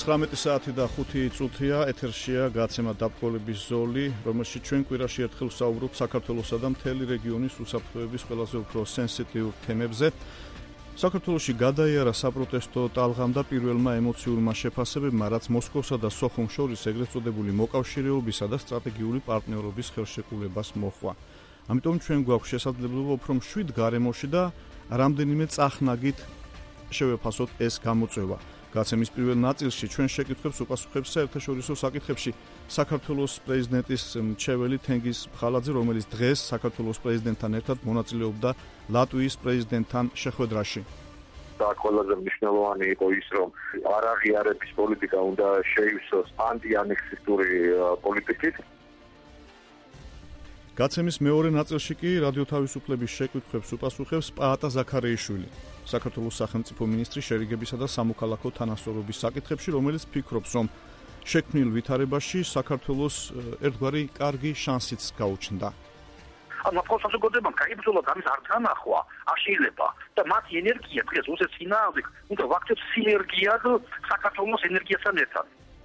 19 საათი და 5 წუთია, ეთერშია გაცემა დაბრძოლების ზოლი, რომელშიც ჩვენ კვირაში ერთხელ ვსაუბრობთ საქართველოსა და მთელი რეგიონის უსაფრთხოების ყველაზე უფრო სენსიტიურ თემებზე. საქართველოში გადაიარა საპროტესტო ტალღამ და პირველმა ემოციურმა შეფასებებმა, რაც მოსკოვსა და სოხუმს შორის ეგრეთ წოდებული მოკავშირეობისა და სტრატეგიული პარტნიორობის ხელშეკრულებას მოჰყვა. ამიტომ ჩვენ გვაქვს შესაძლებლობა უფრო მშვიდ გარემოში და რამდენიმე წახნაგით შევეფასოთ ეს გამოწვევა. გაცემის პირველ ნაწილში ჩვენ შეკითხვებს უპასუხებს საერთაშორისო საკითხებში საქართველოს პრეზიდენტის მრჩეველი თენგიზ ბხალაძე, რომელიც დღეს საქართველოს პრეზიდენტთან ერთად მონაწილეობდა ლატვიის პრეზიდენტთან შეხვედრაში. და ყველაზე მნიშვნელოვანი იყო ის, რომ არაღიარების პოლიტიკა უნდა შეივსოს ანტიანექსისტური პოლიტიკით. გაცემის მეორე ნაწილში კი რადიო თავისუფლების შეკითხვებს უპასუხებს პაატა ზაქარეიშვილი, საქართველოს სახელმწიფო მინისტრი შერიგებისა და სამოქალაქო თანასწორობის საკითხებში, რომელიც ფიქრობს, რომ შექმნილ ვითარებაში საქართველოს ერთგვარი კარგი შანსიც გაუჩნდა. მოსკოვის საზოგადოებამ გაიბრძოლა ამის არ თანახვა, აშილება და მათი ენერგია დღეს უსეთ წინააღმდეგ უნდა ვაქცევს სინერგიად საქართველოს ენერგიასთან ერთად.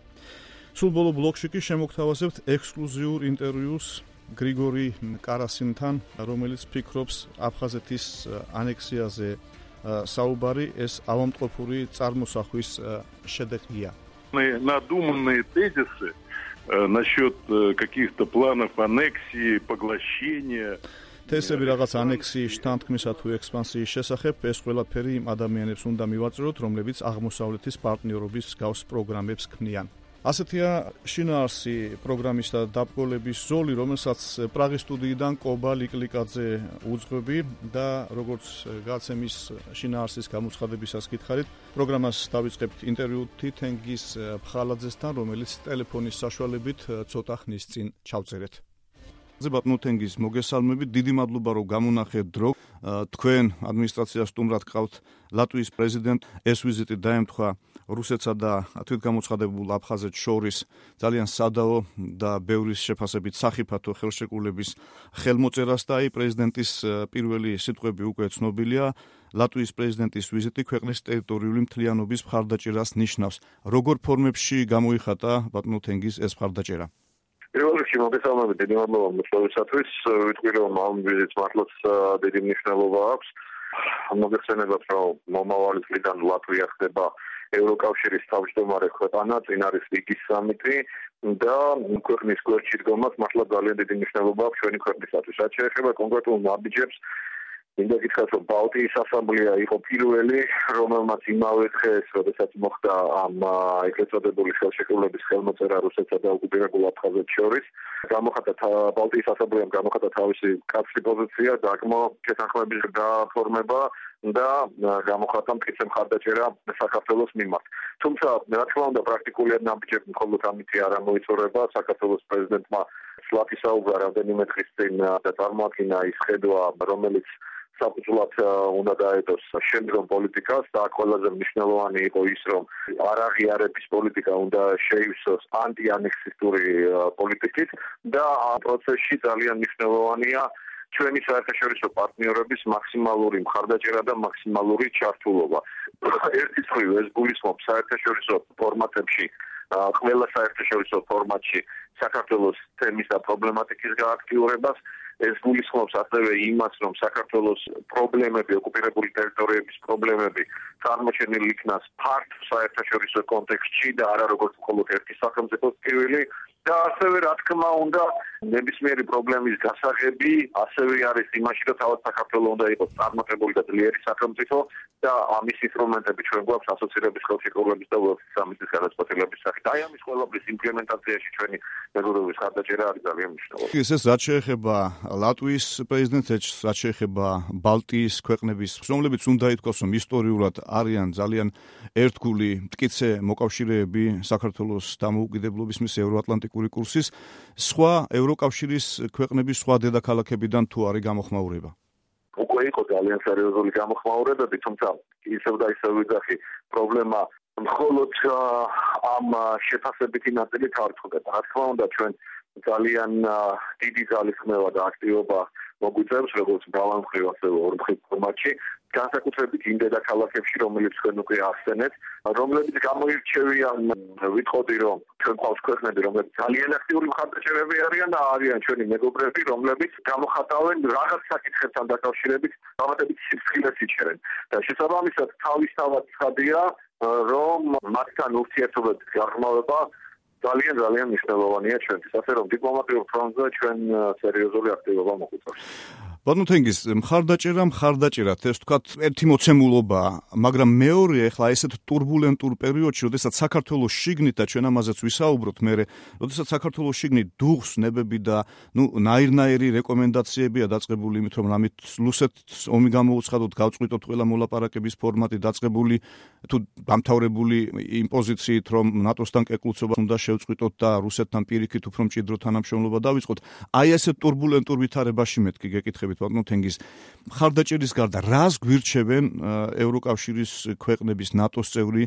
სულ ბოლო ბლოკში კი შემოგთავაზებთ ექსკლუზიურ ინტერვიუს გრიგორი კარასინთან, რომელიც фикრობს აფხაზეთის ანექსიაზე საუბარი ეს ავამტყოფური წარმოსახვის შედეგია. Надуманные тезисы насчет каких-то планов аннексии, поглощения. თესები რაღაც ანექსიის, შთანთქმისა თუ ექსპანსიის შესახებ ეს ყველაფერი იმ ადამიანებს უნდა მივაწვევოთ, რომლებიც აღმოსავლეთის პარტნიორობის გავს პროგრამებს ქმნიან. ასეთია შინაარსი პროგრამის და დაბრძოლების ზოლი, რომელსაც პრაღის სტუდიიდან კობა ლიკლიკაძე უძღვები და როგორც გაცემის შინაარსის გამოცხადებისას გითხარით, პროგრამას დავიწყებთ ინტერვიუთი თენგიზ ბხალაძესთან, რომელიც ტელეფონის საშუალებით ცოტა ხნის წინ ჩავწერეთ. ბატონო თენგიზ, მოგესალმებით, დიდი მადლობა რომ გამონახეთ დრო. თქვენ ადმინისტრაციას სტუმრად გყავთ ლატვიის პრეზიდენტ, ეს ვიზიტი დაემთხვა რუსეთსა და თვითგამოცხადებულ აფხაზეთს შორის ძალიან სადაო და ბევრის შეფასებით სახიფათო ხელშეკრულების ხელმოწერას და პრეზიდენტის პირველი სიტყვები უკვე ცნობილია. ლატვიის პრეზიდენტის ვიზიტი ქვეყნის ტერიტორიული მთლიანობის მხარდაჭერას ნიშნავს. როგორ ფორმებში გამოიხატა ბატონო თენგიზ ეს მხარდაჭერა? პირველ რიგში მოგესალმებით, დიდი მადლობა მოსწავლისათვის. ვიტყვი რომ ამ ვიზიტს მართლაც დიდი მნიშვნელობა აქვს. მოგეხსენებათ, რომ მომავალი წლიდან ლატვია ხდება ევროკავშირის თავმჯდომარე ქვეყანა, წინ არის რიგის სამიტი და ქვეყნის გვერდში დგომას მართლა ძალიან დიდი მნიშვნელობა აქვს ჩვენი ქვეყნისათვის. რაც შეეხება კონკრეტულ ნაბიჯებს, მინდა გითხრათ, რომ ბალტიის ასამბლეა იყო პირველი, რომელმაც იმავე დღეს, როდესაც მოხდა ამ ეგრეთ წოდებული ხელშეკრულების ხელმოწერა რუსეთსა და ოკუპირებულ აფხაზეთს შორის, ბალტიის ასამბლეამ გამოხატა თავისი კაცრი პოზიცია, დაგმო შეთანხმების გაფორმება და გამოხატა მტკიცე მხარდაჭერა საქართველოს მიმართ. თუმცა, რა თქმა უნდა, პრაქტიკულად ნაბიჯები მხოლოდ ამით არ მოიწურება. საქართველოს პრეზიდენტმა სლაფისაუბრა რამდენიმე დღის წინ და წარმოადგინა ის ხედვა, რომელიც საფუძვლად უნდა დაედოს შემდგომ პოლიტიკას და ყველაზე მნიშვნელოვანი იყო ის, რომ არაღიარების პოლიტიკა უნდა შეივსოს ანტიანექსისტური პოლიტიკით და ამ პროცესში ძალიან მნიშვნელოვანია ჩვენი საერთაშორისო პარტნიორების მაქსიმალური მხარდაჭერა და მაქსიმალური ჩართულობა. ერთის მხრივ ეს გულისხმობს საერთაშორისო ფორმატებში, ყველა საერთაშორისო ფორმატში საქართველოს თემის და პრობლემატიკის გააქტიურებას. ეს გულისხმობს ასევე იმას, რომ საქართველოს პრობლემები, ოკუპირებული ტერიტორიების პრობლემები წარმოჩენილი იქნას ფართ საერთაშორისო კონტექსტში და არა როგორც მხოლოდ ერთი სახელმწიფოს ტკივილი და ასევე რა თქმა უნდა ნებისმიერი პრობლემის გასაღები ასევე არის იმაში, რომ თავად საქართველოს უნდა იყოს წარმატებული და ძლიერი სახელმწიფო და ამის ინსტრუმენტები ჩვენ გვაქვს ასოცირების ხელშეკრულების და უელსის სამიტის გადაწყვეტილების სახით. აი ამის ყველაფრის იმპლემენტაციაში ჩვენი მეგობრობის მხარდაჭერა არის ძალიან მნიშვნელოვანი. ეს რაც შეეხება ლატვიის პრეზიდენტს, რაც შეეხება ბალტიის ქვეყნების, რომლებიც უნდა ითქვას, რომ ისტორიულად არიან ძალიან ერთგული მტკიცე მოკავშირეები საქართველოს დამოუკიდებლობის მის ევროატლანტიკური კურსის, სხვა ევროკავშირის ქვეყნების სხვა დედაქალაქებიდან თუ არის გამოხმაურება? უკვე იყო ძალიან სერიოზული გამოხმაურებები, თუმცა ისევ და ისევ ვიძახი, პრობლემა მხოლოდ ამ შეფასებითი ნაწილით არ წყდება. რა თქმა უნდა, ჩვენ ძალიან დიდი ძალისხმევა და აქტივობა მოგვიწევს როგორც მრავალმხრივ ასე ორმხრივ ფორმატში განსაკუთრებით იმ დედაქალაქებში, რომელიც თქვენ უკვე ახსენეთ, რომლებიც გამოირჩევიან, ვიტყოდი, რომ ჩვენ ყავს ქვეყნები, რომლებიც ძალიან აქტიური მხარდაჭერები არიან და არიან ჩვენი მეგობრები, რომლებიც გამოხატავენ რაღაც საკითხებთან დაკავშირებით, დამატებით სიფრთხილეს იჩერენ. და შესაბამისად, თავისთავად ცხადია, რომ მათთან ურთიერთობების გაღრმავება ძალიან მნიშვნელოვანია ჩვენთვის, ასე რომ დიპლომატიურ ფრონტზე ჩვენ სერიოზული აქტივობა მოგვიწევს. ბატონო თენგიზ, მხარდაჭერათ ეს თქვათ ერთი მოცემულობაა, მაგრამ მეორე ახლა ესეთ ტურბულენტურ პერიოდში, როდესაც საქართველოს შიგნით და ჩვენ ამაზეც ვისაუბროთ მერე, როდესაც საქართველოს შიგნით დუღს ნებები და ნაირნაირი რეკომენდაციებია დაწყებული იმით, რომ რამით რუსეთს ომი გამოუცხადოთ, გავწყვიტოთ ყველა მოლაპარაკების ფორმატი დაწყებული თუ დამთავრებული იმ პოზიციით, რომ ნატოსთან კეკლუცობას უნდა შევწყვიტოთ და რუსეთთან პირიქით უფრო მჭიდრო თანამშრომლობა დავიწყოთ. აი ესეთ ტურბულენტურ ვითარებაში მეთქი გეკითხებით ბატონო თენგიზ, მხარდაჭერის გარდა რას გვირჩევენ ევროკავშირის ქვეყნების, ნატოს წევრი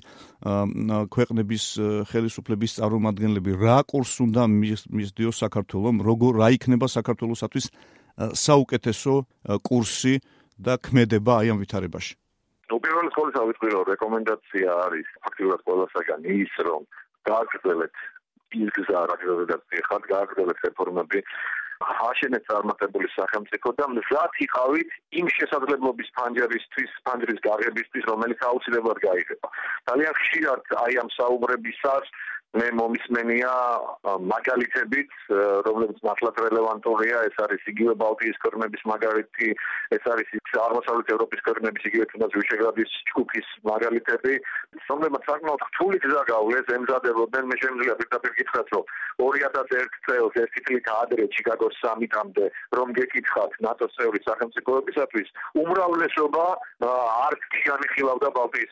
ქვეყნების ხელისუფლების წარმომადგენლები, რა კურსს უნდა მისდიოს საქართველომ, რა იქნება საქართველოსათვის საუკეთესო კურსი და ქმედება აი ამ ვითარებაში? პირველ რიგში ავიტყვი, რომ რეკომენდაცია არის ფაქტიურად ყველასაგან ის, რომ გააგრძელეთ ის გზა, რაზეც ხართ, გააგრძელეთ რეფორმები, აშენეთ წარმატებული სახელმწიფო და მზად იყავით იმ შესაძლებლობის ფანჯრის გაღებისთვის, რომელიც აუცილებლად გაიღება. ძალიან ხშირად აი ამ საუბრებისას მე მომისმენია მაგალითებით, რომლებიც მართლაც რელევანტურია, ეს არის იგივე ბალტიის ქვეყნების მაგალითი, ეს არის აღმოსავლეთ ევროპის ქვეყნების იგივე თუნდაც ვიშეგრადის ჯგუფის მაგალითები, რომლებიც საკმაოდ რთული გზა გავლეს, ემზადებოდნენ, მე შემიძლია პირდაპირ გითხრათ, რომ 2001 წელს ერთი წლით ადრე ჩიკაგოს სამიტამდე, რომ გეკითხათ ნატოს წევრი სახელმწიფოებისათვის, უმრავლესობა არც განიხილავდა ბალტიის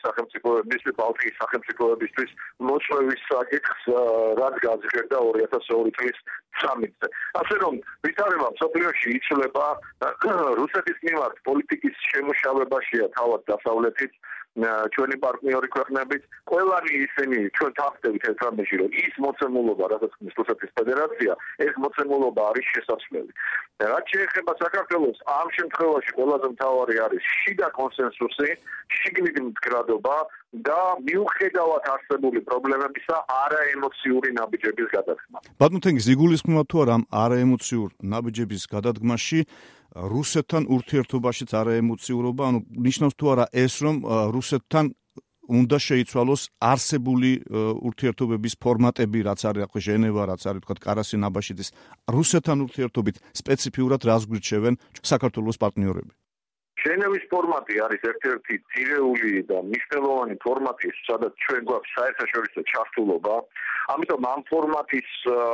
სახელმწიფოებისთვის მოწვევის საკითხს, რაც გააზრდა 2002 წლის სამიტზე. ასე რომ ვითარება მსოფლიოში იცვლება რუსეთის მიმართ პოლიტიკის შემუშავებაშია თავად დასავლეთით, ჩვენი პარტნიორი ქვეყნებით, ყველანი ისინი ჩვენ თავხდებით ერთმანეთში, რომ ის მოცემულობა, რასაც რუსეთის ფედერაცია, ეს მოცემულობა არის შესაძლებელი. რაც შეეხება საქართველოს, ამ შემთხვევაში ყველაზე მთავარი არის შიდა კონსენსუსი, შიგნით მდგრადობა და მიუხედავად არსებული პრობლემებისა, არაემოციური ნაბიჯების გადადგმა. ბატონო თენგიზ, იგულისხმება თუ არა ამ არაემოციურ ნაბიჯების გადადგმაში რუსეთთან ურთიერთობაშიც არაემოციურობა, ანუ ნიშნავს თუ არა ეს, რომ რუსეთთან უნდა შეიცვალოს არსებული ურთიერთობების ფორმატები, რაც არის ახლა ჟენევა, რაც არის თქვა კარასი ნაბაშიძის, რუსეთთან ურთიერთობით სპეციფიურად რას გვირჩევენ საქართველოს პარტნიორები? ჟენევის ფორმატი არის ერთ-ერთი ძირეული და მნიშვნელოვანი ფორმატი, სადაც ჩვენ გვაქვს საერთაშორისო ჩართულობა. ამიტომ ამ ფორმატის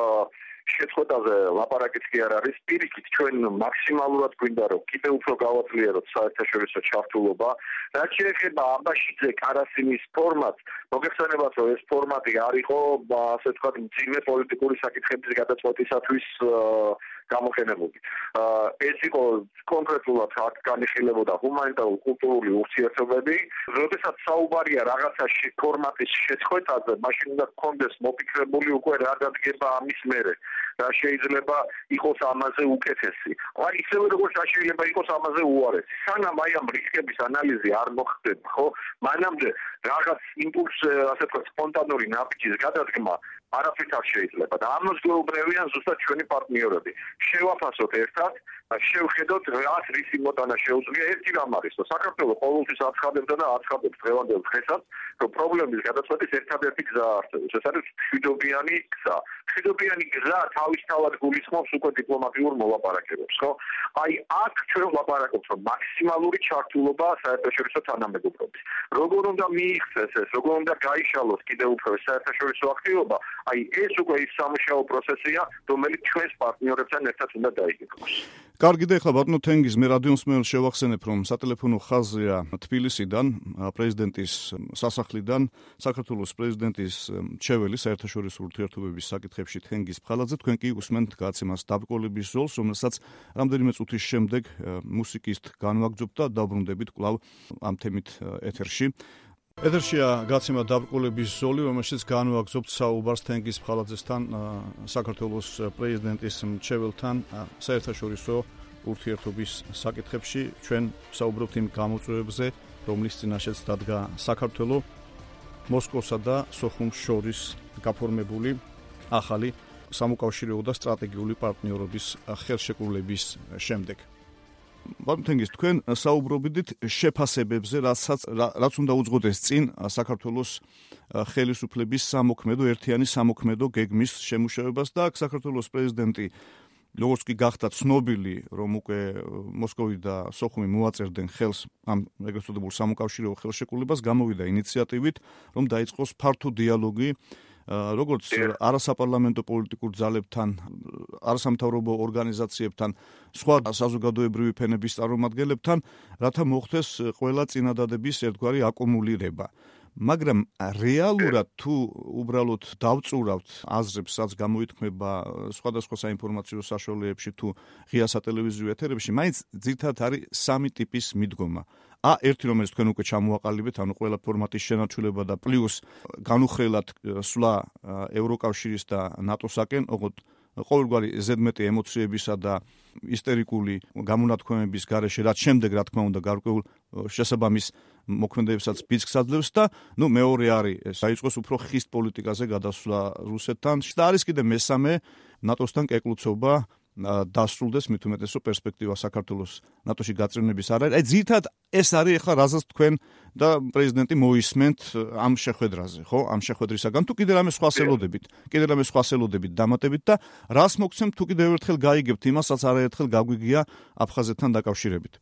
შეწყვეტაზე ლაპარაკიც კი არ არის. პირიქით, ჩვენ მაქსიმალურად გვინდა, რომ კიდევ უფრო გავაძლიეროთ საერთაშორისო ჩართულობა. რაც შეეხება აბაშიძე კარასინის ფორმატს, მოგეხსენებათ, რომ ეს ფორმატი არ იყო, ასე ვთქვათ, მძიმე პოლიტიკური საკითხების გადაწყვეტისათვის გამოყენებული. ეს იყო კონკრეტულად აქ განიხილებოდა ჰუმანიტარული კულტურული ურთიერთობები. როდესაც საუბარია რაღაცა ფორმატის შეწყვეტაზე, მაშინ უნდა გქონდეს მოფიქრებული უკვე რა დადგება ამის მერე. რა შეიძლება იყოს ამაზე უკეთესი. აი ისევე როგორც შეიძლება იყოს ამაზე უარესი. სანამ აი ამ რისკების ანალიზი არ მოხდება, ხო? მანამდე რაღაც იმპულს, ასე ვთქვათ, სპონტანური ნაბიჯის გადადგმა არაფრით არ შეიძლება და ამას გვეუბნებიან ზუსტად ჩვენი პარტნიორები. შევაფასოთ ერთად, შევხედოთ რაც რისი მოტანა შეუძლია. ერთი რამ არის, რომ საქართველოს ყოველთვის აცხადებდა და აცხადებს დღევანდელ დღესაც, რომ პრობლემის გადაწყვეტის ერთადერთი გზა არსებობს. ეს არის მშვიდობიანი გზა. მშვიდობიანი გზა თავისთავად გულისხმობს უკვე დიპლომატიურ მოლაპარაკებებს, ხო? აი აქ ჩვენ ვლაპარაკობთ, რომ მაქსიმალური ჩართულობა საერთაშორისო თანამეგობრობის. როგორ უნდა მიიღწეს ეს, როგორ უნდა გაიშალოს კიდევ უფრო საერთაშორისო აქტივობა, აი ეს უკვე ის სამუშაო პროცესია, რომელიც ჩვენს პარტნიორებთან ერთად უნდა დაიგეგმოს. კარგი და ახლა ბატონო თენგიზ, მე რადიოსმენელს შევახსენებ, რომ სატელეფონო ხაზია თბილისიდან, პრეზიდენტის სასახლიდან, საქართველოს პრეზიდენტის მრჩეველი საერთაშორისო ურთიერთობების საკითხებში თენგიზ ფხალაძე, თქვენ კი უსმენთ გაცემას დაბრკოლების ზოლს, რომელსაც რამდენიმე წუთის შემდეგ მუსიკით განვაგრძობთ და დაბრუნდებით კვლავ ამ თემით ეთერში. ეთერშია გაცემა დაბრკოლების ზოლი, რომელშიც განვაგრძობთ საუბარს თენგიზ ფხალაძესთან, საქართველოს პრეზიდენტის მრჩეველთან საერთაშორისო ურთიერთობის საკითხებში ჩვენ საუბრობთ იმ გამოწვევებზე, რომლის წინაშეც დადგა საქართველოს მოსკოვსა და სოხუმს შორის გაფორმებული ახალი სამოკავშირეო და სტრატეგიული პარტნიორობის ხელშეკრულების შემდეგ. ბატონთენგის, თქვენ საუბრობდით შეფასებებზე, რაც უნდა უძღოდეს წინ საქართველოს ხელისუფლების ერთიანი სამოქმედო გეგმის შემუშავებას და საქართველოს პრეზიდენტი, როგორც კი გახდა ცნობილი, რომ უკვე მოსკოვი და სოხუმი მოაწერდნენ ხელს ამ ეგრეთ წოდებულ სამოკავშირეო ხელშეკრულებას, გამოვიდა ინიციატივით, რომ დაიწყოს ფართო დიალოგი როგორც არასაპარლამენტო პოლიტიკურ ძალებთან, არასამთავრობო ორგანიზაციებთან, სხვა საზოგადოებრივი ფენების წარმომადგენლებთან, რათა მოხდეს ყველა წინადადების ერთგვარი აკუმულირება. მაგრამ რეალურად თუ უბრალოდ დავწურავთ აზრებს, რაც გამოითქმება სხვადასხვა საინფორმაციო საშუალებებში თუ ღია სატელევიზიო ეთერებში, მაინც ძირითადად არის სამი ტიპის მიდგომა. ერთი, რომელიც თქვენ უკვე ჩამოაყალიბეთ, ანუ ყველა ფორმატის შენარჩუნება და პლუს განუხრელად სვლა ევროკავშირის და ნატოსაკენ, ოღონდ ყოველგვარი ზედმეტი ემოციებისა და ისტერიკული გამონათქვამების გარეშე, რაც შემდეგ, რა თქმა უნდა, გარკვეულ შესაბამის მოქმედებებსაც ბიძგს აძლევს და მეორე არის დაიწყოს უფრო ხის პოლიტიკაზე გადასვლა რუსეთთან და არის კიდე მესამე ნატოსთან კეკლუცობა დასრულდეს, მით უმეტესო პერსპექტივა საქართველოს ნატოში გაწევრიანების არ არის. ძირითადად ეს არის ახლა რაზეც თქვენ და პრეზიდენტი მოისმენთ ამ შეხვედრაზე, ხო? ამ შეხვედრისაგან თუ კიდე რამე სხვა სელოდებით დამატებით და რას მოგცემთ თუ კიდევ ერთხელ გაიგებთ იმას, რაც არაერთხელ გაგვიგია აფხაზეთთან დაკავშირებით.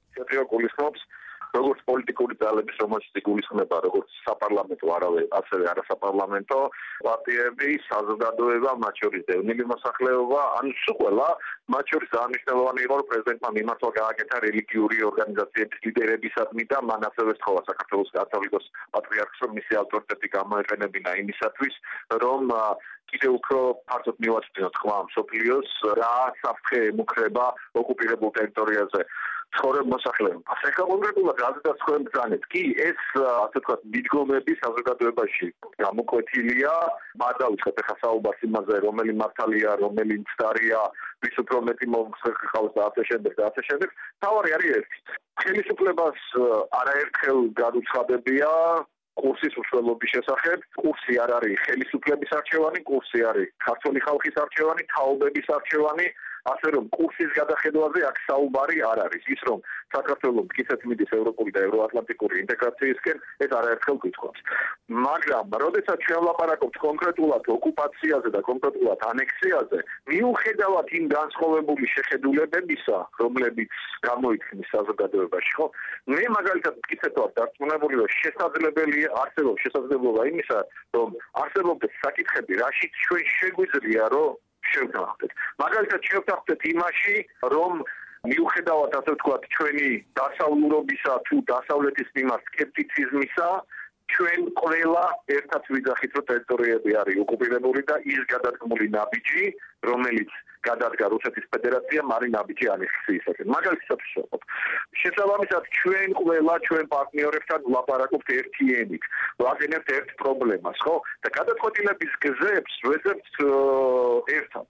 როგორც პოლიტიკური ძალების, რომელშიც იგულისხმება როგორც საპარლამენტო, ასევე არასაპარლამენტო პარტიები, საზოგადოება, მათ შორის დევნილი მოსახლეობა, ყველა, მათ შორის აღნიშნულოვანი იყო, რომ პრეზიდენტმა მიმართვა გააკეთა რელიგიური ორგანიზაციების ლიდერებისადმი და მან ასევე სთხოვა საქართველოს კათოლიკოს პატრიარქს, რომ მისი ავტორიტეტი გამოეყენებინა იმისათვის, რომ კიდევ უფრო ფართოდ მივაწვდინოთ ხმა მსოფლიოს, რა საფრთხე ემუქრება ოკუპირებულ ტერიტორიაზე ცხოვრებ მოსახლეობას. ეხლა კონკრეტულად რაზეც თქვენ ბრძანეთ, კი ეს ასე ვთქვათ მიდგომები საზოგადოებაში გამოკვეთილია, დავიწყეთ ახლა საუბარს იმაზე, რომელი მართალია, რომელი მცდარია, ვის უფრო მეტი მომხსნელს და ასე შემდეგ. თავარი არის ერთი. ხელისუფლებას არაერთხელ გადუცხადებია კურსის უშუალობის შესახებ. კურსი არ არის ხელისუფლების არჩევანი, კურსი არის ქართული ხალხის არჩევანი, თაობების არჩევანი. ასე რომ კურსის გადახედვაზე აქ საუბარი არ არის. ის რომ საქართველოს მტკიცედ მიდის ევროპული და ევროატლანტიკური ინტეგრაციისკენ, ეს არაერთხელ გითხოვს. მაგრამ, როდესაც ჩვენ ვლაპარაკობთ კონკრეტულად ოკუპაციაზე და კონკრეტულად ანექსიაზე, მიუხედავად იმ განსხვავებული შეხედულებებისა, რომლებიც გამოიქმნის საზოგადოებაში, ხო? მე მაგალითად მტკიცედ ვარ დარწმუნებული, რომ არსებობს შესაძლებლობა იმისა, რომ არსებობდეს საკითხები, რაშიც ჩვენ შეგვიძლია, რომ შევთანხმდეთ. მაგალითად შევთანხმდეთ იმაში, რომ მიუხედავად ასე ვთქვათ ჩვენი დასავლურობისა თუ დასავლეთის მიმართ სკეპტიციზმისა, ჩვენ ყველა ერთად ვიძახით, რომ ტერიტორიები არის ოკუპირებული და ის გადადგმული ნაბიჯი, რომელიც გადადგა რუსეთის ფედერაციამ, არის ნაბიჯი ანექსიისაკენ. მაგალითად ვშევხოთ. შესაბამისად ჩვენ ყველა ჩვენ პარტნიორებთან ვლაპარაკობთ ერთი ენით, ვაგენებთ ერთ პრობლემას, ხო? და გადაწყვეტილების გზებს ვეძებთ ერთად.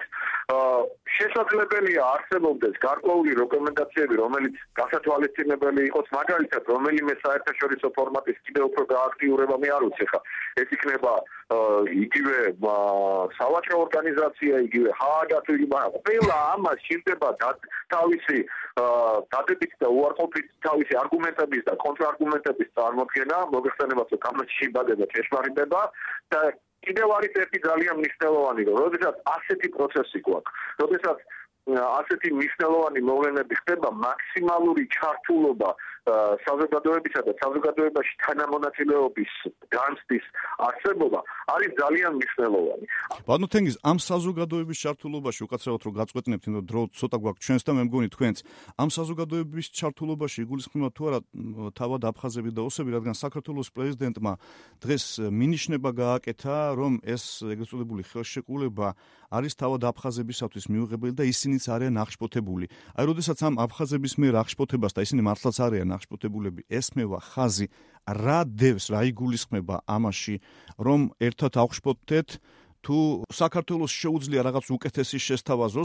შესაძლებელია არსებობდეს გარკვეული რეკომენდაციები, რომელიც გასათვალისწინებელი იყოს, მაგალითად, რომელიმე საერთაშორისო ფორმატის კიდევ უფრო გააქტიურება, მე არ ვიცი ხა. ეს იქნება იგივე სავაჭრო ორგანიზაცია, იგივე ჰააგა თუ ყველა ამას შეიძლება თავისი დადებით და უარყოფით თავისი არგუმენტების და კონტრარგუმენტების წარმოქმნა, მოგეხსენებათ, რომ ამაში შიბადება ჭეშმარიტება და კიდევ არის ერთი ძალიან მნიშვნელოვანი, რომ როდესაც ასეთი პროცესი გვაქვს, როდესაც ასეთი მნიშვნელოვანი მოვლენები ხდება, მაქსიმალური ჩართულობა საზოგადოებისა და საზოგადოებაში თანამონაწილეობის განცდის არსებობა არის ძალიან მნიშვნელოვანი. ბატონო თენგიზ, ამ საზოგადოების ჩართულობაში უკაცრავად რომ გაწყვეტნებთ, რომ დრო ცოტა გვაქვს ჩვენს და მე მგონი თქვენც, ამ საზოგადოების ჩართულობაში იგულისხმება თუ არა თავად აფხაზები და ოსები, რადგან საქართველოს პრეზიდენტმა დღეს მინიშნება გააკეთა, რომ ეს ეგრეთ წოდებული ხელშეკრულება არის თავად აფხაზებისათვის მიუღებელი და ისინიც არიან აღშფოთებული. აი, როდესაც ამ აფხაზების მიერ აღშფოთებას და ისინი მართლაც არიან აღშფოთებულები ესმევა ხაზი, რა დევს, რა იგულისხმება ამაში, რომ ერთად აღშფოთდეთ, თუ საქართველოს შეუძლია რაღაც უკეთესი შესთავაზოს,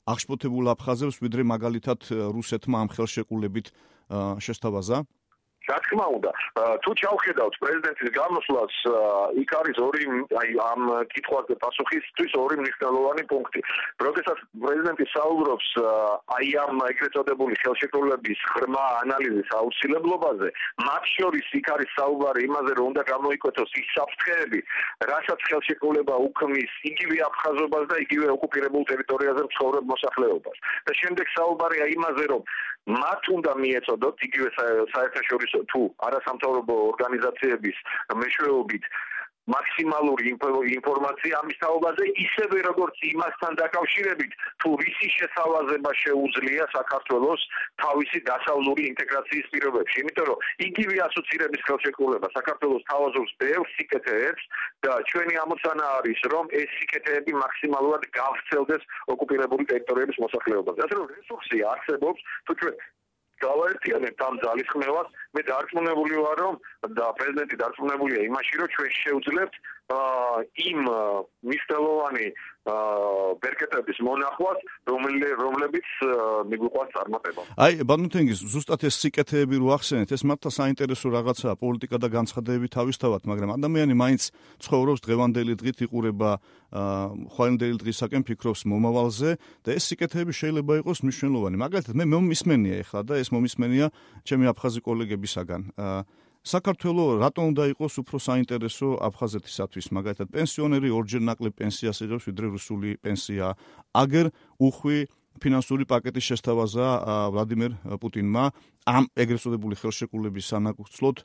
აღშფოთებულ აფხაზებს, ვიდრე მაგალითად რუსეთმა ამ ხელშეკრულებით შესთავაზა? რა თქმა უნდა, თუ ჩავხედავთ პრეზიდენტის გამოსვლას, იქ არის ამ კითხვაზე პასუხისთვის ორი მნიშვნელოვანი პუნქტი. როდესაც პრეზიდენტი საუბრობს აი ამ ეგრეთ წოდებული ხელშეკრულების ღრმა ანალიზის აუცილებლობაზე, მათ შორის იქ არის საუბარი იმაზე, რომ უნდა გამოიკვეთოს ის საფრთხეები, რასაც ხელშეკრულება უქმნის იგივე აფხაზობას და იგივე ოკუპირებულ ტერიტორიაზე მცხოვრებ მოსახლეობას. და შემდეგ საუბარია იმაზე, რომ მათ უნდა მიეწოდოთ იგივე საერთაშორისო თუ არასამთავრობო ორგანიზაციების მეშვეობით მაქსიმალური ინფორმაცია ამის თაობაზე, ისევე როგორც იმასთან დაკავშირებით, თუ რისი შესთავაზება შეუძლია საქართველოს თავისი დასავლური ინტეგრაციის პირობებში. იმიტომ რომ იგივე ასოცირების ხელშეკრულება საქართველოს თავაზობს ბევრ სიკეთეებს და ჩვენი ამოცანა არის, რომ ეს სიკეთეები მაქსიმალურად გავრცელდეს ოკუპირებული ტერიტორიების მოსახლეობაზე. ასე რომ რესურსი არსებობს, თუ ჩვენ გავაერთიანებთ ამ ძალისხმევას, მე დარწმუნებული ვარ, რომ და პრეზიდენტი დარწმუნებულია იმაში, რომ ჩვენ შევძლებთ იმ მნიშვნელოვანი ბერკეტების მონახვას, რომლებიც მიგვიყვარს წარმატება. აი, ბანუთენგის ზუსტად ეს სიკეთეები რო ახსენეთ, ეს მართლა საინტერესო რაღაცაა, პოლიტიკა და განცხადებები თავისთავად, მაგრამ ადამიანი მაინც ცხოვრობს დღევანდელი დღით, იყურება ხვალინდელი დღისაკენ ფიქრობს მომავალზე და ეს სიკეთეები შეიძლება იყოს მნიშვნელოვანი. მაგალითად, მე მომისმენია ეხლა და ეს მომისმენია ჩემი აფხაზი კოლეგებისაგან. საქართველოს რატომ უნდა იყოს უფრო საინტერესო აფხაზეთისათვის, მაგალითად, პენსიონერი ორჯერ ნაკლებ პენსიას იღებს, ვიდრე რუსული პენსია. აგერ უხვი ფინანსური პაკეტის შესთავაზა ვლადიმერ პუტინმა ამ ეგრეთ წოდებული ხელშეკრულების სანაცვლოდ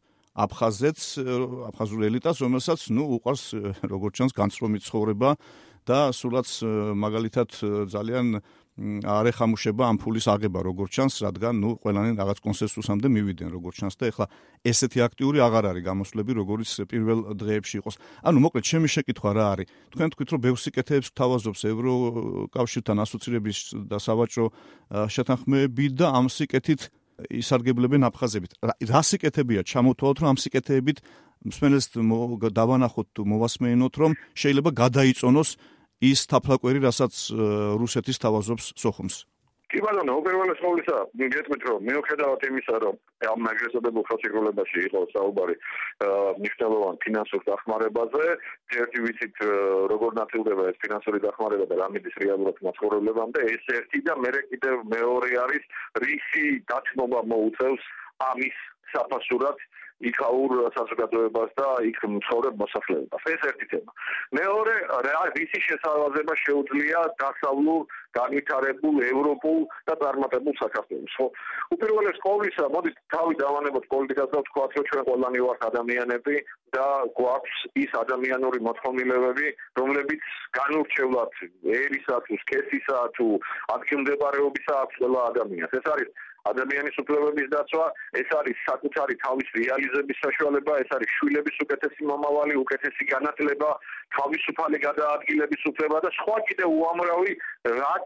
აფხაზურ ელიტას, რომელსაც უყვარს როგორც ჩანს განცრომი ცხოვრება და სულაც მაგალითად ძალიან არ ეხამუშება ამ ფულის აღება როგორც ჩანს, რადგან ყველანი რაღაც კონსენსუსამდე მივიდნენ როგორც ჩანს და ეხლა ესეთი აქტიური აღარ არის გამოსვლები, როგორც პირველ დღეებში იყოს. ანუ მოკლედ ჩემი შეკითხვა რა არის? თქვენ თქვით, რომ ბევრ სიკეთეებს თავაზობს ევროკავშირთან ასოცირების და სავაჭრო შეთანხმებები და ამ სიკეთით ისარგებლებენ აფხაზებით. რა სიკეთებია ჩამოთვალოთ, რომ ამ სიკეთეებით მსმენელს დავანახოთ თუ მოვასმენინოთ, რომ შეიძლება გადაიწონოს ის თაფლაკვერი, რასაც რუსეთის თავაზობს სოხუმს. კი ბატონო, უპირველეს ყოვლისა, გეტყვით, რომ მიუხედავად იმისა, რომ ამ ეგრეთ წოდებულ ხელშეკრულებაში იყო საუბარი მნიშვნელოვან ფინანსურ დახმარებაზე, ერთი ვიცით როგორ ნაწილდება ეს ფინანსური დახმარება და რა მიდის რეალურად მაცხოვრებლებამდე, ეს ერთი და მეორე კიდევ მეორე არის რისი დათმობა მოუწევს ამის საფასურად იქაურ საზოგადოებას და იქ მცხოვრებ მოსახლეობას. ეს ერთი თემა. მეორე, რისი შესთავაზება შეუძლია დასავლურ, განვითარებულ, ევროპულ და წარმატებულ საქართველოს. უპირველეს ყოვლისა, მოდით თავი დავანებოთ პოლიტიკას და ვთქვათ, რომ ჩვენ ყველანი ვართ ადამიანები და გვაქვს ის ადამიანური მოთხოვნილებები, რომლებიც განურჩევლად ერისა თუ სქესისა თუ ადგილმდებარეობისა აქვს ყველა ადამიანს. ეს არის ადამიანის უფლებების დაცვა, ეს არის საკუთარი თავის რეალიზების საშუალება, ეს არის შვილების უკეთესი მომავალი, უკეთესი განათლება, თავისუფალი გადაადგილების უფლება და სხვა კიდევ უამრავი რაც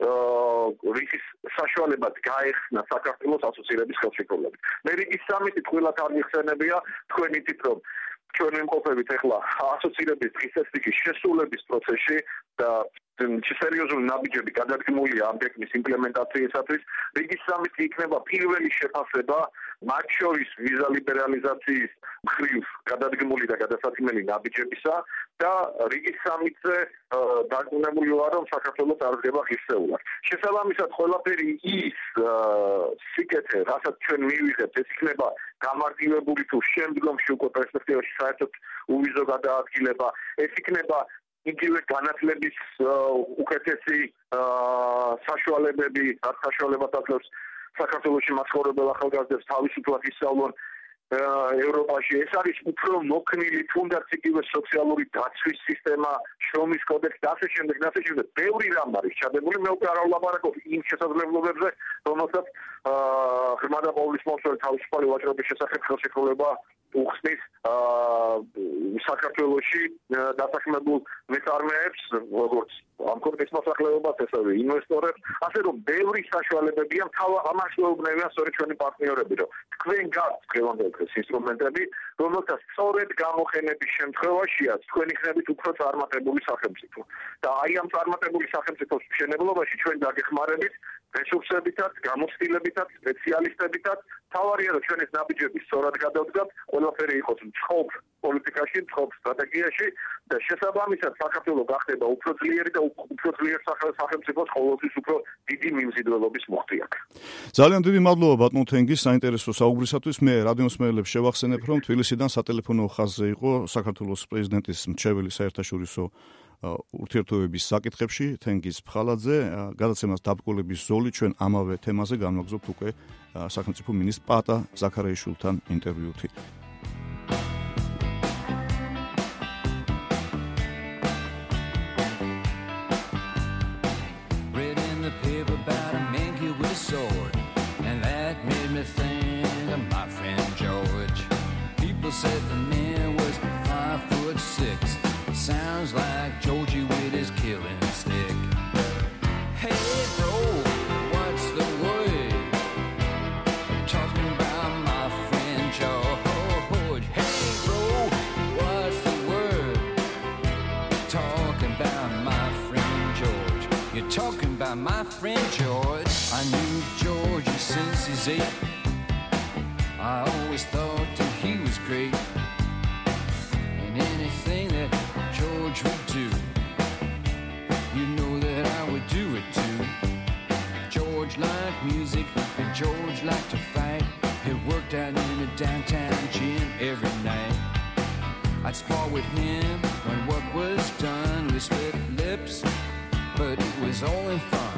რიგის საშუალებად გაეხსნა საქართველოს ასოცირების ხელშეკრულებით. მე რიგის სამი თქმულად არ მიხსენებია, თქვენ იცით, რომ ჩვენ ვიმყოფებით ახლა ასოცირების დღესასწაულის შესრულების პროცესში და სერიოზული ნაბიჯები გადადგმულია ამ ტექნის იმპლემენტაციისათვის. რიგის სამით იქნება პირველი შეფასება, მათ შორის ვიზა ლიბერალიზაციის მხრივ გადადგმული და გადასაწმელი ნაბიჯებისა და რიგის სამითზე დარწმუნებული ვარ, რომ საქართველოს წარდგება ღირსეულად. შესაბამისად, ყველაფერი ის სიკეთე, რასაც ჩვენ მივიღებთ, ეს იქნება გამარტივებული თუ შემდგომში უკვე პერსპექტივაში საერთოდ უვიზო გადაადგილება, ეს იქნება იგივე განათლების უკეთესი საშუალებები, რაც საშუალებას აძლევს საქართველოში მაცხოვრებელ ახალგაზრდებს თავისუფლად ისწავლონ ევროპაში. ეს არის უფრო მოქნილი, თუნდაც იგივე სოციალური დაცვის სისტემა, შრომის კოდექსი და ასე შემდეგ. ბევრი რამ არის ჩადებული. მე უკვე არ ვლაპარაკობ იმ შესაძლებლობებზე, რომელსაც ღრმა და ყოვლის მომსვლელი თავისუფალი ვაჭრობის შესახებ ხელშეკრულება უხსნის საქართველოში დასაქმებულ მეწარმეებს, როგორც ამ ქვეყნის მოსახლეობას, ასევე ინვესტორებს, ასე რომ ბევრი საშუალებებია, ამას შეუგნებიან სწორედ ჩვენი პარტნიორები, რომ თქვენ გაქვთ დღევანდელ დღეს ინსტრუმენტები, რომელთაც სწორედ გამოყენების შემთხვევაშია თქვენ იქნებით უფრო წარმატებული სახელმწიფო. და აი ამ წარმატებული სახელმწიფოს მშენებლობაში ჩვენ დაგეხმარებით რესურსებითაც, გამოცდილებითაც, სპეციალისტებითაც, თავარია რომ ჩვენ ეს ნაბიჯები სწორად გადავდგათ, ყველაფერი იყოს მწყობ პოლიტიკაში, მწყობ სტრატეგიაში და შესაბამისად საქართველოს გახდება უფრო ძლიერი და უფრო ძლიერ სახელმწიფოს ყოველთვის უფრო დიდი მიმზიდველობის მოხდიაკ. ძალიან დიდი მადლობა ბატონო თენგის საინტერესო საუბრისათვის. მე რადიოსმენელებს შევახსენებ, რომ თბილისიდან სატელეფონო ხაზზე იყო საქართველოს პრეზიდენტის მრჩეველი საერთაშორისო ურთიერთობების საკითხებში თენგიზ ფხალაძე. გადაცემას დაბრკოლების ზოლი ჩვენ ამავე თემაზე განვაგზავნებთ უკვე სახელმწიფო მინისტრ პატა ზაქარაიშვილთან ინტერვიუთი. Said the man was 5'6", sounds like Georgie with his killing stick. Hey bro, what's the word? I'm talking about my friend George. Hey bro, what's the word? Talking about my friend George. You're talking about my friend George. I knew Georgie since he's 8. I always thought that he was great, and anything that George would do, you know that I would do it too. George liked music, and George liked to fight. He worked out in a downtown gym every night. I'd spar with him when work was done. We split lips, but it was all in fun.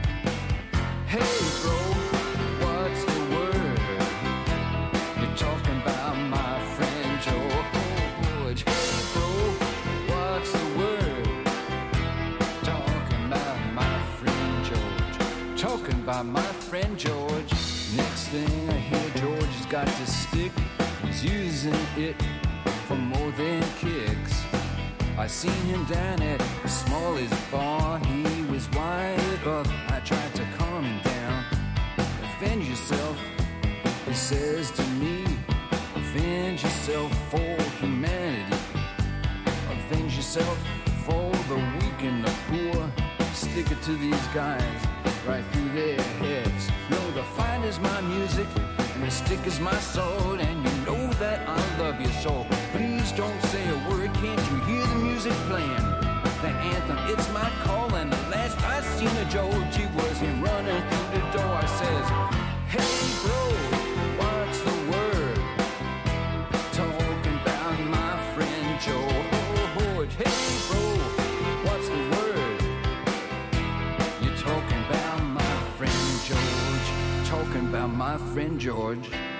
Hey bro, what's the word? You're talking about my friend George. Hey bro, what's the word? Talking about my friend George. Talking about my friend George. Next thing I hear, George has got this stick. He's using it for more than kicks. I seen him down at Smalley's bar. He was wired up. I tried to calm him down. Avenge yourself, he says to me. Avenge yourself for humanity. Avenge yourself for the weak and the poor. Stick it to these guys right through their heads. No, the fight is my music and the stick is my sword, and you know that I love you so. Please don't say a word, can't you hear the music playing? The anthem, it's my call, and the last I seen of Georgie was him running through the door. I says, hey bro, what's the word? Talking about my friend George. Hey bro, what's the word? You're talking about my friend George. Talking about my friend George.